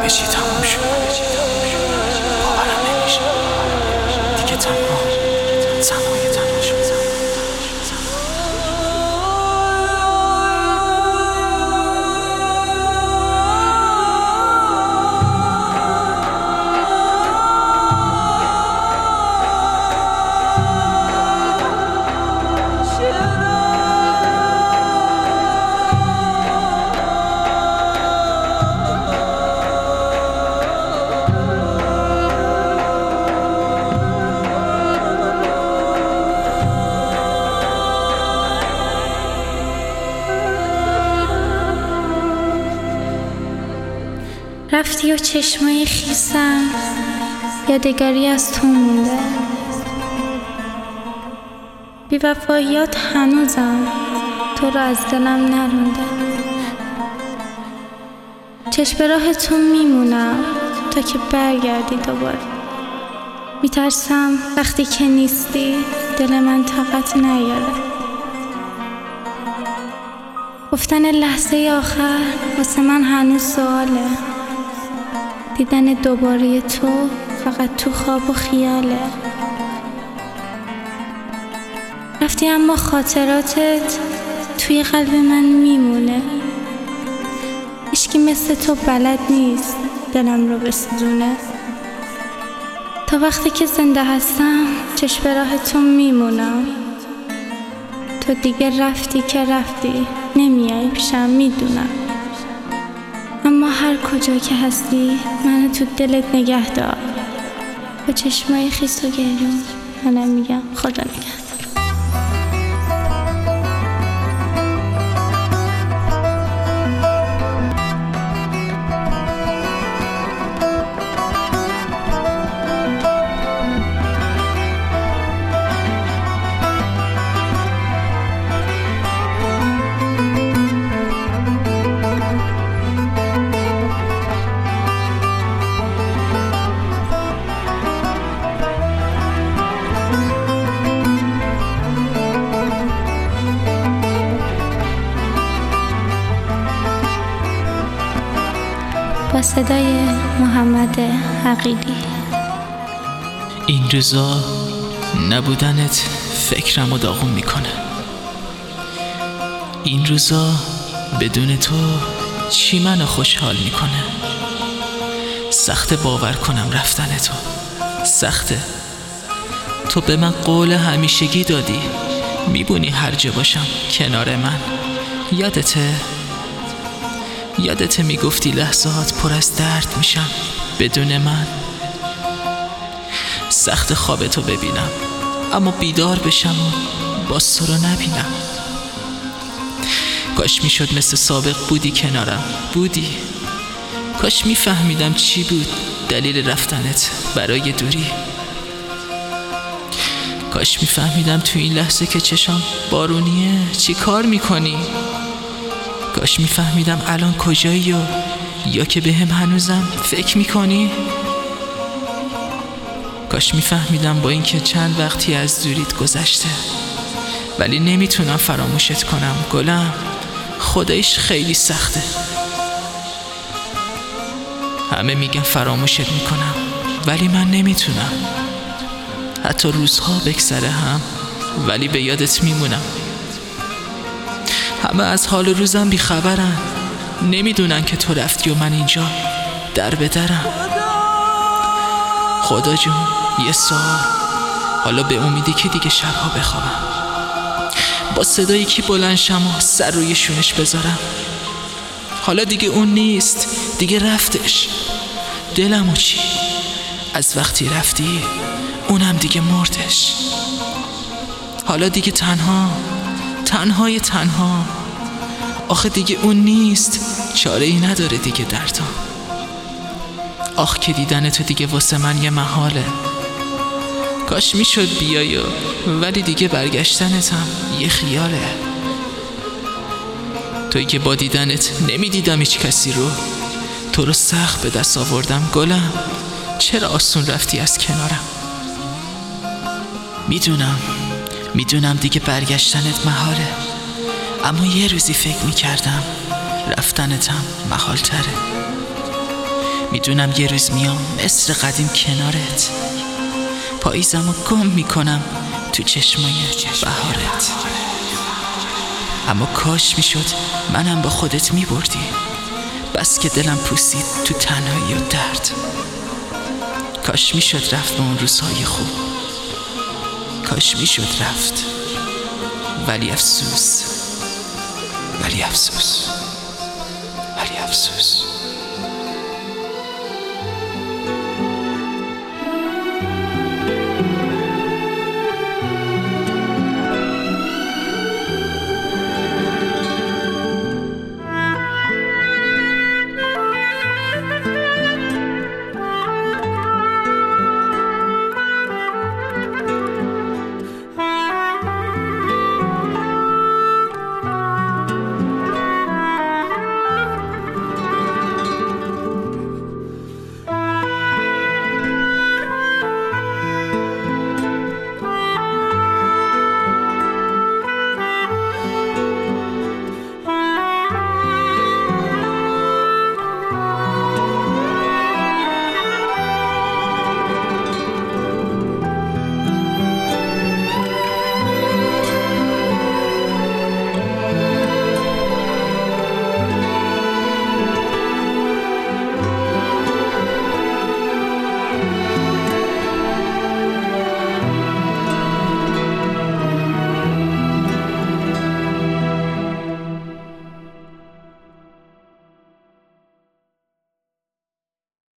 چی تموم شد. باورم نمیشه دیگه تنهای تنها شد. رفتی و چشمای خیسم یادگاری از تو مونده. بی‌وفاییات هنوزم تو رو از دلم نرونده. چشم به راه تو میمونم تا که برگردی دوباره. میترسم وقتی که نیستی دل من طاقت نیاره. گفتن لحظه آخر واسه من هنوز سواله. دیدن دوباره تو فقط تو خواب و خیاله. رفتی اما خاطراتت توی قلب من میمونه. هیچکی مثل تو بلد نیست دلم رو بسوزونه. تا وقتی که زنده هستم چشم به راه تو میمونم. تو دیگه رفتی که رفتی، نمیای پیشم میدونم. اما هر کجا که هستی منو تو دلت نگه دار. با چشمای خیس و گریون منم میگم خدا نگه. با صدای محمد عقیلی. این روزا نبودنت فکرمو داغون میکنه. این روزا بدون تو چی منو خوشحال میکنه. سخته باور کنم رفتن تو، سخته. تو به من قول همیشگی دادی میبونی هر جا باشم کنار من. یادته میگفتی لحظات پر از درد میشم بدون من. سخت خواب تو ببینم اما بیدار بشم و باز تو رو نبینم. کاش میشد مثل سابق بودی کنارم، بودی. کاش میفهمیدم چی بود دلیل رفتنت برای دوری. کاش میفهمیدم تو این لحظه که چشم بارونیه چی کار میکنی. کاش میفهمیدم الان کجایی یا که به هم هنوزم فکر میکنی. کاش میفهمیدم با اینکه چند وقتی از دوریت گذشته ولی نمیتونم فراموشت کنم گلم. خدایش خیلی سخته. همه میگن فراموشت میکنم ولی من نمیتونم. حتی روزها بگذره هم ولی به یادت میمونم. همه از حال روزم بیخبرن، نمیدونن که تو رفتی و من اینجا در به درم. خدا جون یه سال حالا به امیدی که دیگه شبها بخوابم، با صدایی که بلند شم و سر روی شونش بذارم. حالا دیگه اون نیست، دیگه رفتش. دلمو چی؟ از وقتی رفتی اونم دیگه مردش. حالا دیگه تنها. آخه دیگه اون نیست، چاره ای نداره دیگه دردم. آخ که دیدن تو دیگه واسه من یه محاله. کاش میشد بیای ولی دیگه برگشتنتم یه خیاله. تویی که با دیدنت نمیدیدم هیچ کسی رو. تو رو سخت به دست آوردم گلم. چرا آسون رفتی از کنارم؟ میدونم دیگه برگشتنت محاله، اما یه روزی فکر میکردم رفتنتم محال تره. میدونم یه روز میام مثل قدیم کنارت، پاییزمو گم میکنم تو چشمای بهارت. اما کاش میشد منم با خودت میبردی، بس که دلم پوسید تو تنهایی و درد. کاش میشد رفت به اون روزهای خوب، کاش میشد رفت، ولی افسوس، ولی افسوس، ولی افسوس.